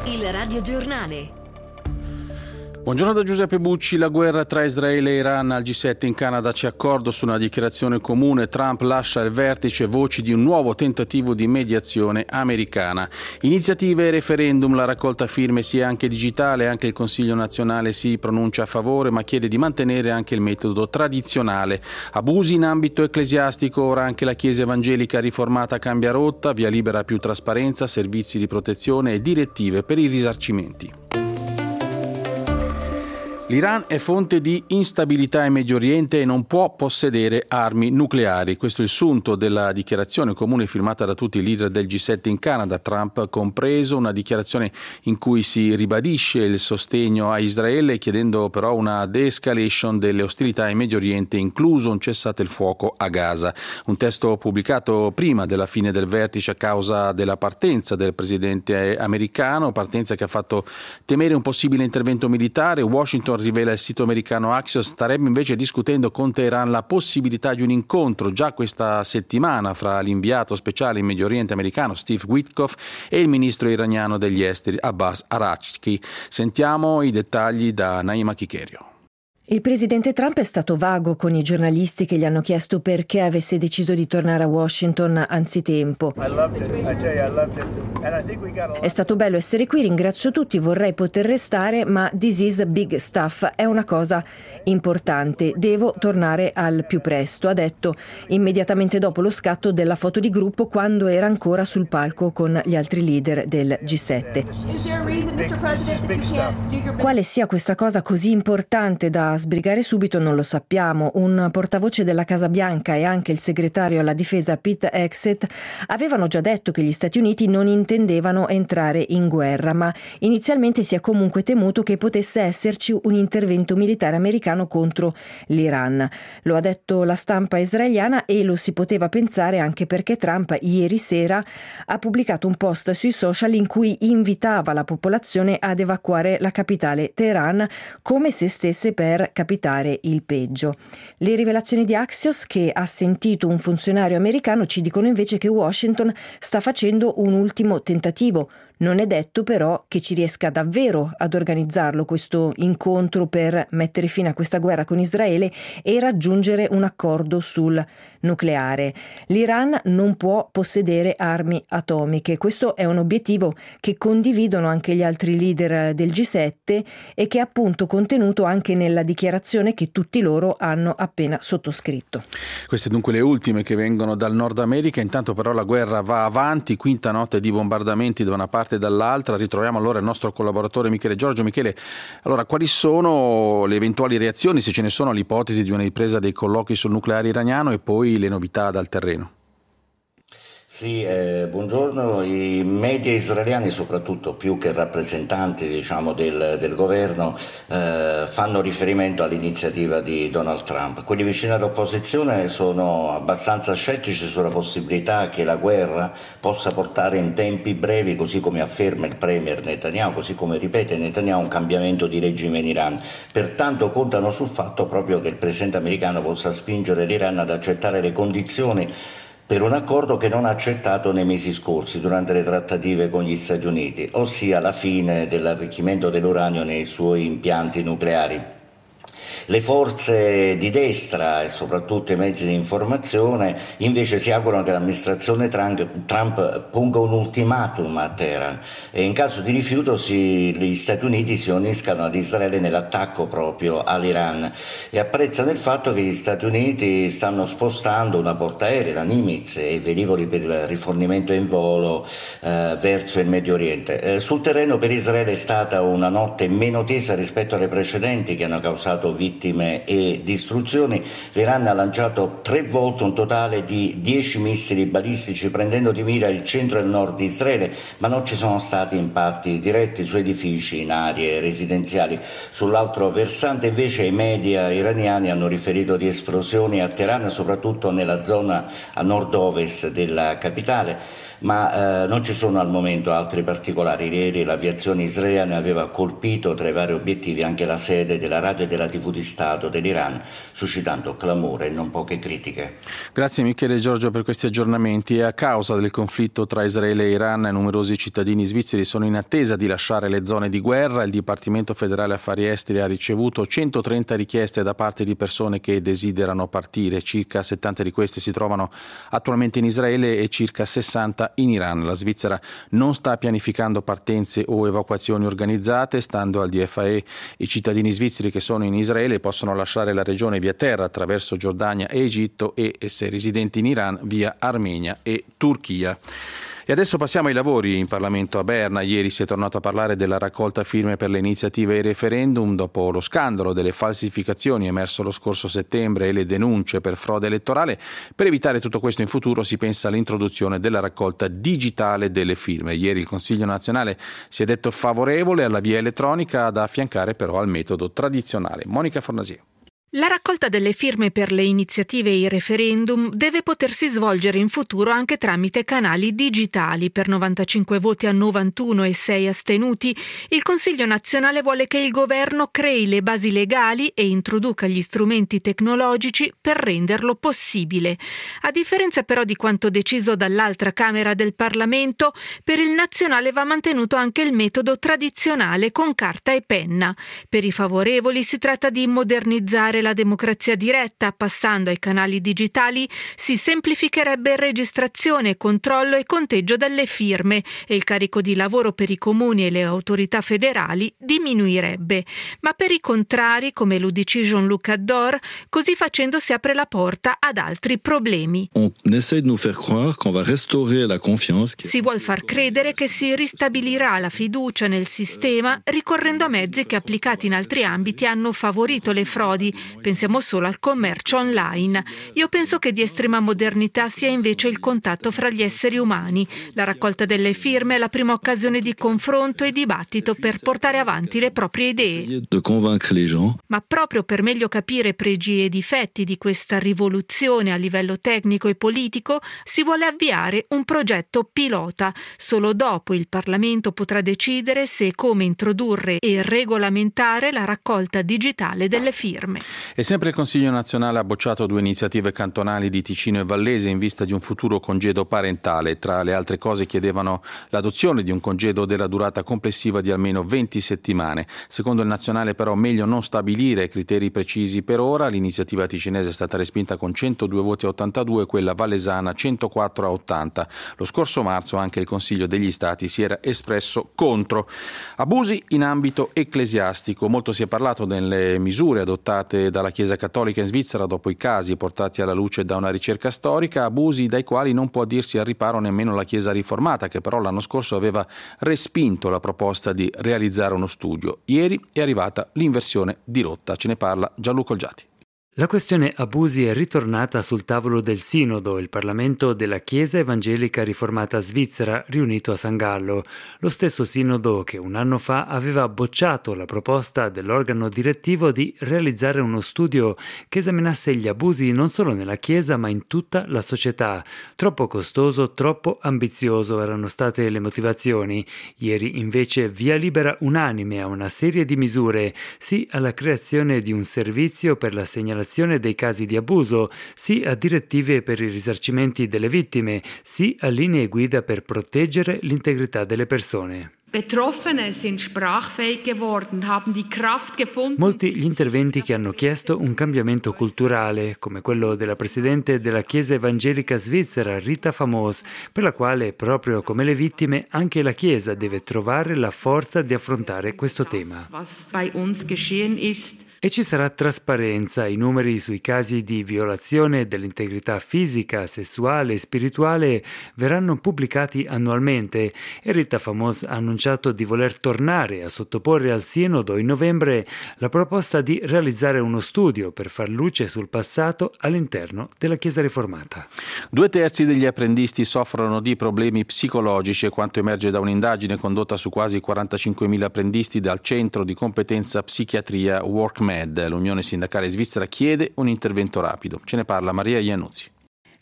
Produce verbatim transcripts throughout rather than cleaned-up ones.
Il radiogiornale. Buongiorno da Giuseppe Bucci. La guerra tra Israele e Iran al G sette in Canada c'è accordo su una dichiarazione comune. Trump lascia il vertice, voci di un nuovo tentativo di mediazione americana. Iniziative e referendum, la raccolta firme sia anche digitale, anche il Consiglio nazionale si pronuncia a favore ma chiede di mantenere anche il metodo tradizionale. Abusi in ambito ecclesiastico, ora anche la Chiesa evangelica riformata cambia rotta, via libera a più trasparenza, servizi di protezione e direttive per i risarcimenti. L'Iran è fonte di instabilità in Medio Oriente e non può possedere armi nucleari. Questo è il sunto della dichiarazione comune firmata da tutti i leader del G sette in Canada, Trump compreso, una dichiarazione in cui si ribadisce il sostegno a Israele, chiedendo però una de-escalation delle ostilità in Medio Oriente, incluso un cessate il fuoco a Gaza. Un testo pubblicato prima della fine del vertice a causa della partenza del presidente americano, partenza che ha fatto temere un possibile intervento militare. Washington, rivela il sito americano Axios, starebbe invece discutendo con Teheran la possibilità di un incontro già questa settimana fra l'inviato speciale in Medio Oriente americano Steve Witkoff e il ministro iraniano degli esteri Abbas Araghchi. Sentiamo i dettagli da Naima Chicherio. Il presidente Trump è stato vago con i giornalisti che gli hanno chiesto perché avesse deciso di tornare a Washington anzitempo. È stato bello essere qui, ringrazio tutti, vorrei poter restare, ma this is big stuff, è una cosa importante, devo tornare al più presto, ha detto immediatamente dopo lo scatto della foto di gruppo quando era ancora sul palco con gli altri leader del G sette. Quale sia questa cosa così importante da sbrigare subito non lo sappiamo. Un portavoce della Casa Bianca e anche il segretario alla difesa Pete Hegseth avevano già detto che gli Stati Uniti non intendevano entrare in guerra, ma inizialmente si è comunque temuto che potesse esserci un intervento militare americano contro l'Iran. Lo ha detto la stampa israeliana e lo si poteva pensare anche perché Trump ieri sera ha pubblicato un post sui social in cui invitava la popolazione ad evacuare la capitale Teheran come se stesse per capitare il peggio. Le rivelazioni di Axios, che ha sentito un funzionario americano, ci dicono invece che Washington sta facendo un ultimo tentativo. Non è detto però che ci riesca davvero ad organizzarlo questo incontro per mettere fine a questa guerra con Israele e raggiungere un accordo sul nucleare. L'Iran non può possedere armi atomiche. Questo è un obiettivo che condividono anche gli altri leader del G sette e che è appunto contenuto anche nella dichiarazione che tutti loro hanno appena sottoscritto. Queste dunque le ultime che vengono dal Nord America. Intanto però la guerra va avanti, quinta notte di bombardamenti da una parte e dall'altra. Ritroviamo allora il nostro collaboratore Michele Giorgio. Michele, allora quali sono le eventuali reazioni, se ce ne sono, all'ipotesi di una ripresa dei colloqui sul nucleare iraniano e poi le novità dal terreno? Sì, eh, buongiorno. I media israeliani, soprattutto più che rappresentanti diciamo, del, del governo, eh, fanno riferimento all'iniziativa di Donald Trump. Quelli vicini all'opposizione sono abbastanza scettici sulla possibilità che la guerra possa portare in tempi brevi, così come afferma il premier Netanyahu, così come ripete Netanyahu, un cambiamento di regime in Iran. Pertanto contano sul fatto proprio che il presidente americano possa spingere l'Iran ad accettare le condizioni per un accordo che non ha accettato nei mesi scorsi durante le trattative con gli Stati Uniti, ossia la fine dell'arricchimento dell'uranio nei suoi impianti nucleari. Le forze di destra e soprattutto i mezzi di informazione invece si augurano che l'amministrazione Trump ponga un ultimatum a Teheran e in caso di rifiuto si, gli Stati Uniti si uniscano ad Israele nell'attacco proprio all'Iran e apprezzano il fatto che gli Stati Uniti stanno spostando una portaerei, la Nimitz, e i velivoli per il rifornimento in volo eh, verso il Medio Oriente. Eh, sul terreno per Israele è stata una notte meno tesa rispetto alle precedenti che hanno causato vittime e distruzioni. L'Iran ha lanciato tre volte un totale di dieci missili balistici prendendo di mira il centro e il nord di Israele, ma non ci sono stati impatti diretti su edifici in aree residenziali. Sull'altro versante invece i media iraniani hanno riferito di esplosioni a Teheran, soprattutto nella zona a nord-ovest della capitale, ma eh, non ci sono al momento altri particolari. Ieri l'aviazione israeliana aveva colpito tra i vari obiettivi anche la sede della radio e della tivù di Stato dell'Iran, suscitando clamore e non poche critiche. Grazie Michele Giorgio per questi aggiornamenti. A causa del conflitto tra Israele e Iran, numerosi cittadini svizzeri sono in attesa di lasciare le zone di guerra. Il Dipartimento Federale Affari Esteri ha ricevuto centotrenta richieste da parte di persone che desiderano partire. Circa settanta di queste si trovano attualmente in Israele e circa sessanta in Iran. La Svizzera non sta pianificando partenze o evacuazioni organizzate. Stando al D F A E, i cittadini svizzeri che sono in Israele possono lasciare la regione via terra attraverso Giordania e Egitto e, se residenti in Iran, via Armenia e Turchia. E adesso passiamo ai lavori in Parlamento a Berna. Ieri si è tornato a parlare della raccolta firme per le iniziative e i referendum dopo lo scandalo delle falsificazioni emerso lo scorso settembre e le denunce per frode elettorale. Per evitare tutto questo in futuro si pensa all'introduzione della raccolta digitale delle firme. Ieri il Consiglio nazionale si è detto favorevole alla via elettronica, da affiancare però al metodo tradizionale. Monica Fornasie. La raccolta delle firme per le iniziative e i referendum deve potersi svolgere in futuro anche tramite canali digitali. Per novantacinque voti a novantuno e sei astenuti, il Consiglio nazionale vuole che il governo crei le basi legali e introduca gli strumenti tecnologici per renderlo possibile. A differenza però di quanto deciso dall'altra Camera del Parlamento, per il nazionale va mantenuto anche il metodo tradizionale con carta e penna. Per i favorevoli si tratta di modernizzare la democrazia diretta. Passando ai canali digitali si semplificherebbe registrazione, controllo e conteggio delle firme e il carico di lavoro per i comuni e le autorità federali diminuirebbe. Ma per i contrari, come l'U D C Jean-Luc Addor, così facendo si apre la porta ad altri problemi. On essaie de nous faire croire qu'on va restaurer la confiance. Si vuol far credere che si ristabilirà la fiducia nel sistema ricorrendo a mezzi che, applicati in altri ambiti, hanno favorito le frodi. Pensiamo solo al commercio online. Io penso che di estrema modernità sia invece il contatto fra gli esseri umani. La raccolta delle firme è la prima occasione di confronto e dibattito per portare avanti le proprie idee. Ma proprio per meglio capire pregi e difetti di questa rivoluzione a livello tecnico e politico, si vuole avviare un progetto pilota. Solo dopo il Parlamento potrà decidere se e come introdurre e regolamentare la raccolta digitale delle firme. E sempre il Consiglio nazionale ha bocciato due iniziative cantonali di Ticino e Vallese in vista di un futuro congedo parentale. Tra le altre cose chiedevano l'adozione di un congedo della durata complessiva di almeno venti settimane. Secondo il nazionale però meglio non stabilire criteri precisi per ora. L'iniziativa ticinese è stata respinta con centodue voti a ottantadue, quella vallesana centoquattro a ottanta. Lo scorso marzo anche il Consiglio degli Stati si era espresso contro. Abusi in ambito ecclesiastico. Molto si è parlato delle misure adottate dalla Chiesa Cattolica in Svizzera dopo i casi portati alla luce da una ricerca storica, abusi dai quali non può dirsi al riparo nemmeno la Chiesa riformata, che però l'anno scorso aveva respinto la proposta di realizzare uno studio. Ieri è arrivata l'inversione di rotta. Ce ne parla Gianluca Olgiati. La questione abusi è ritornata sul tavolo del Sinodo, il Parlamento della Chiesa Evangelica Riformata Svizzera, riunito a San Gallo. Lo stesso Sinodo che un anno fa aveva bocciato la proposta dell'organo direttivo di realizzare uno studio che esaminasse gli abusi non solo nella Chiesa ma in tutta la società. Troppo costoso, troppo ambizioso erano state le motivazioni. Ieri invece via libera unanime a una serie di misure, sì alla creazione di un servizio per la segnalazione dei casi di abuso, sì a direttive per i risarcimenti delle vittime, sì a linee guida per proteggere l'integrità delle persone. Molti gli interventi che hanno chiesto un cambiamento culturale, come quello della presidente della Chiesa Evangelica Svizzera, Rita Famos, per la quale, proprio come le vittime, anche la Chiesa deve trovare la forza di affrontare questo tema. E ci sarà trasparenza. I numeri sui casi di violazione dell'integrità fisica, sessuale e spirituale verranno pubblicati annualmente e Rita Famos ha annunciato di voler tornare a sottoporre al Sinodo in novembre la proposta di realizzare uno studio per far luce sul passato all'interno della Chiesa riformata. Due terzi degli apprendisti soffrono di problemi psicologici, è quanto emerge da un'indagine condotta su quasi quarantacinquemila apprendisti dal Centro di Competenza Psichiatria WorkMed. L'Unione Sindacale Svizzera chiede un intervento rapido. Ce ne parla Maria Iannuzzi.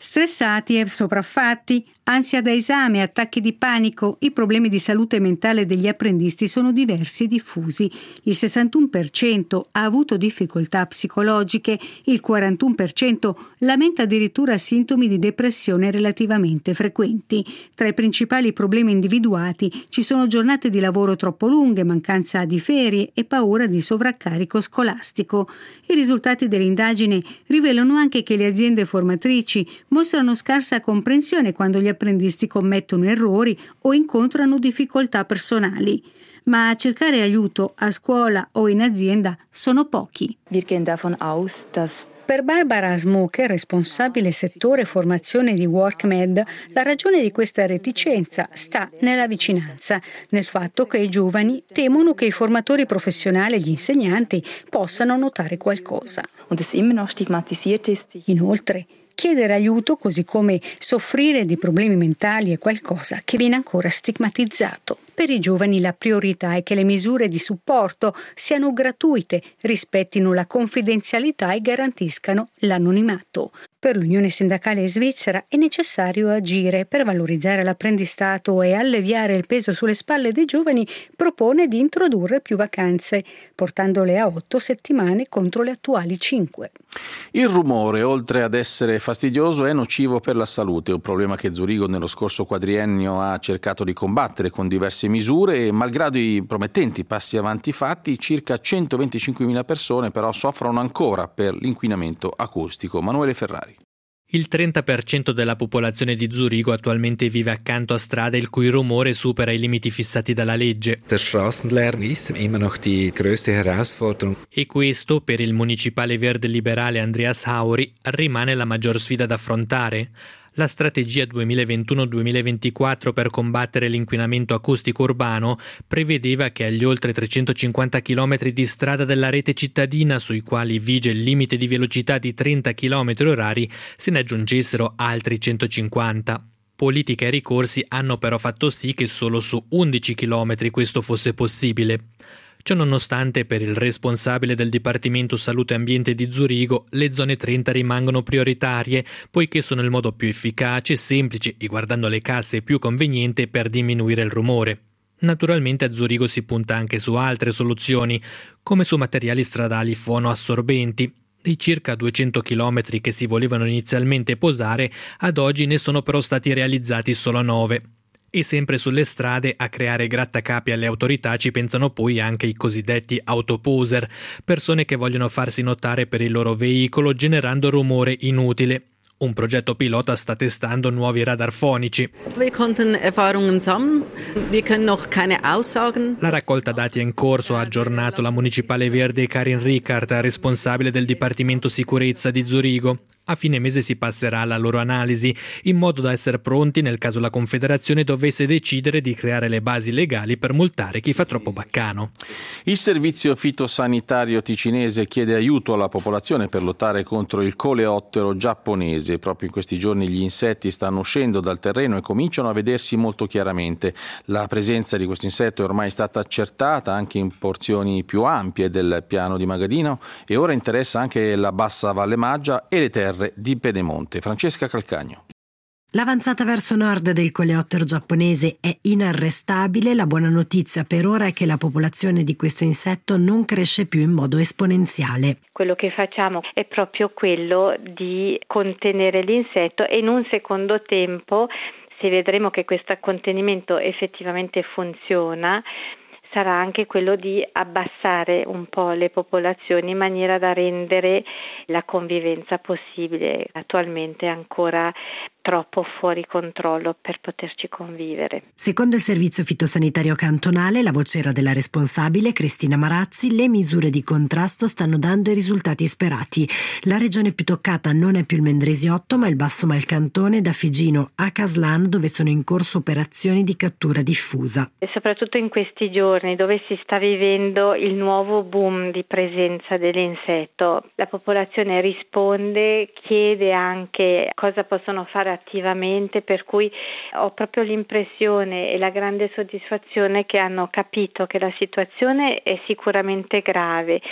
Stressati e sopraffatti, ansia da esame, attacchi di panico, i problemi di salute mentale degli apprendisti sono diversi e diffusi. Il sessantuno per cento ha avuto difficoltà psicologiche, il quarantuno per cento lamenta addirittura sintomi di depressione relativamente frequenti. Tra i principali problemi individuati ci sono giornate di lavoro troppo lunghe, mancanza di ferie e paura di sovraccarico scolastico. I risultati dell'indagine rivelano anche che le aziende formatrici mostrano scarsa comprensione quando gli apprendisti commettono errori o incontrano difficoltà personali. Ma a cercare aiuto a scuola o in azienda sono pochi. Wir gehen davon aus, dass Per Barbara Smucker, responsabile settore formazione di WorkMed, la ragione di questa reticenza sta nella vicinanza, nel fatto che i giovani temono che i formatori professionali e gli insegnanti possano notare qualcosa. und es immer noch stigmatisiert ist, sich Inoltre, chiedere aiuto, così come soffrire di problemi mentali, è qualcosa che viene ancora stigmatizzato. Per i giovani la priorità è che le misure di supporto siano gratuite, rispettino la confidenzialità e garantiscano l'anonimato. Per l'Unione Sindacale Svizzera è necessario agire per valorizzare l'apprendistato e alleviare il peso sulle spalle dei giovani. Propone di introdurre più vacanze, portandole a otto settimane contro le attuali cinque. Il rumore, oltre ad essere fastidioso, è nocivo per la salute, un problema che Zurigo nello scorso quadriennio ha cercato di combattere con diverse misure e, malgrado i promettenti passi avanti fatti, circa centoventicinquemila persone però soffrono ancora per l'inquinamento acustico. Manuele Ferrari. Il trenta per cento della popolazione di Zurigo attualmente vive accanto a strade il cui rumore supera i limiti fissati dalla legge. Der Straßenlärm ist immer noch die größte Herausforderung. E questo, per il municipale verde liberale Andreas Hauri, rimane la maggior sfida da affrontare. La strategia duemilaventuno duemilaventiquattro per combattere l'inquinamento acustico urbano prevedeva che agli oltre trecentocinquanta chilometri di strada della rete cittadina, sui quali vige il limite di velocità di trenta chilometri orari, se ne aggiungessero altri centocinquanta. Politica e ricorsi hanno però fatto sì che solo su undici chilometri questo fosse possibile. Ciò nonostante, per il responsabile del Dipartimento Salute e Ambiente di Zurigo, le zone trenta rimangono prioritarie, poiché sono il modo più efficace, semplice e, guardando le casse, più conveniente per diminuire il rumore. Naturalmente a Zurigo si punta anche su altre soluzioni, come su materiali stradali fonoassorbenti. Dei circa duecento chilometri che si volevano inizialmente posare, ad oggi ne sono però stati realizzati solo nove. E sempre sulle strade a creare grattacapi alle autorità ci pensano poi anche i cosiddetti autoposer, persone che vogliono farsi notare per il loro veicolo generando rumore inutile. Un progetto pilota sta testando nuovi radar fonici. Wir konnten Erfahrungen sammeln. Wir können noch keine Aussagen. La raccolta dati è in corso, ha aggiornato la municipale verde Karin Ricard, responsabile del Dipartimento Sicurezza di Zurigo. A fine mese si passerà alla loro analisi, in modo da essere pronti nel caso la Confederazione dovesse decidere di creare le basi legali per multare chi fa troppo baccano. Il servizio fitosanitario ticinese chiede aiuto alla popolazione per lottare contro il coleottero giapponese. Proprio in questi giorni gli insetti stanno uscendo dal terreno e cominciano a vedersi molto chiaramente. La presenza di questo insetto è ormai stata accertata anche in porzioni più ampie del piano di Magadino e ora interessa anche la bassa Valle Maggia e le terre di Pedemonte. Francesca Calcagno. L'avanzata verso nord del coleottero giapponese è inarrestabile. La buona notizia per ora è che la popolazione di questo insetto non cresce più in modo esponenziale. Quello che facciamo è proprio quello di contenere l'insetto e in un secondo tempo, se vedremo che questo contenimento effettivamente funziona, sarà anche quello di abbassare un po' le popolazioni in maniera da rendere la convivenza possibile. Attualmente è ancora troppo fuori controllo per poterci convivere. Secondo il servizio fitosanitario cantonale, la vocera della responsabile, Cristina Marazzi, le misure di contrasto stanno dando i risultati sperati. La regione più toccata non è più il Mendrisiotto, ma il Basso Malcantone, da Figino a Caslano, dove sono in corso operazioni di cattura diffusa. E soprattutto in questi giorni, dove si sta vivendo il nuovo boom di presenza dell'insetto, la popolazione risponde, chiede anche cosa possono fare attivamente, per cui ho proprio l'impressione e la grande soddisfazione che hanno capito che la situazione è sicuramente grave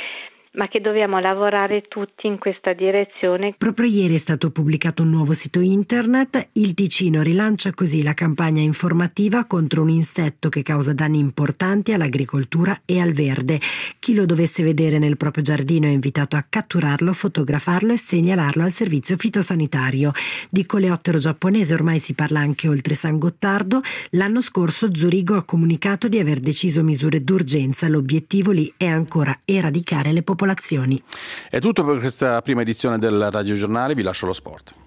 ma che dobbiamo lavorare tutti in questa direzione. Proprio ieri è stato pubblicato un nuovo sito internet. Il Ticino rilancia così la campagna informativa contro un insetto che causa danni importanti all'agricoltura e al verde. Chi lo dovesse vedere nel proprio giardino è invitato a catturarlo, fotografarlo e segnalarlo al servizio fitosanitario. Di coleottero giapponese ormai si parla anche oltre San Gottardo. L'anno scorso Zurigo ha comunicato di aver deciso misure d'urgenza. L'obiettivo lì è ancora eradicare le popolazioni. È tutto per questa prima edizione del Radio Giornale, vi lascio lo sport.